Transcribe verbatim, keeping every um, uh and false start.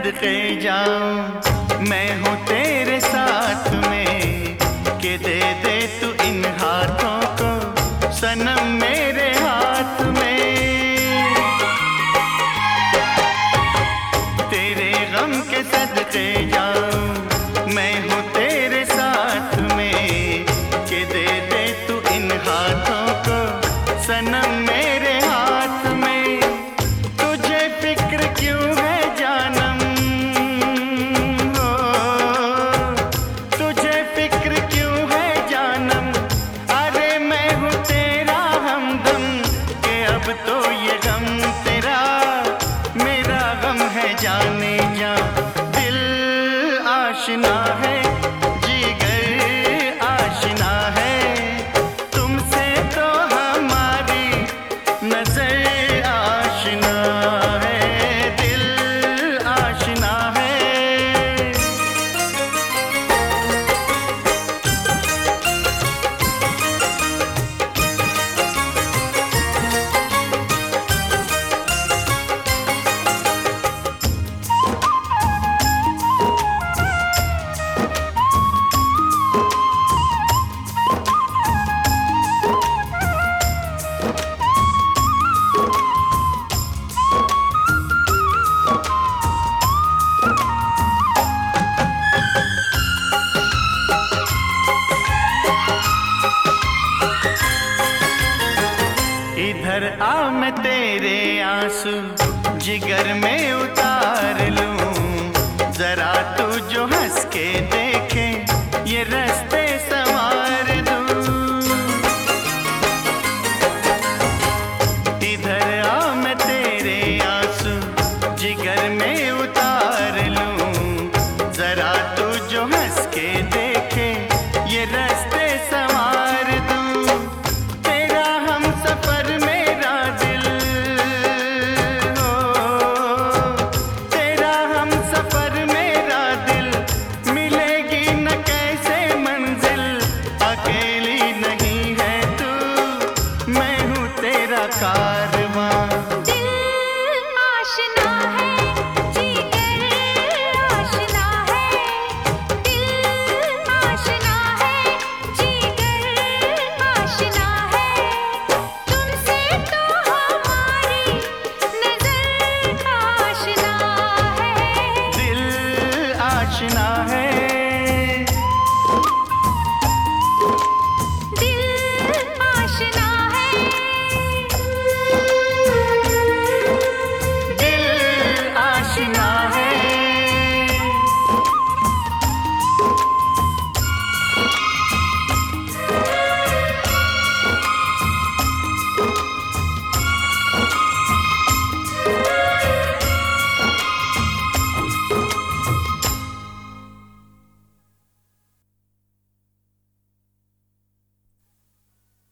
सदके जाऊं मैं हूँ तेरे साथ में, के दे दे तू इन हाथों को सनम मेरे हाथ में। तेरे गम के सदके जाऊं मैं हूँ तेरे साथ में, के दे दे तू इन हाथों को सनम मेरे हाथ में। तुझे फिक्र क्यों है जानम, हो तुझे फिक्र क्यों है जानम, अरे मैं हूँ तेरा हमदम, के अब तो ये गम तेरा मेरा गम है जाने जा। दिल आशना है जिगर आशना है, तुमसे तो हमारी नजर आशना है, दिल आशना है। इधर आ मैं तेरे आंसू जिगर में उतार लूं, जरा तू जो हंस के देखे ये रास्ते संवार दूं। इधर आ मैं तेरे आंसू जिगर में उतार लूं, जरा तू जो हंस के देखे ये रास्ते संवार दूं। तेरा हम सफर मेरा दिल, हो तेरा हम सफर मेरा दिल, मिलेगी न कैसे मंजिल, अकेली नहीं है तू मैं हूँ तेरा का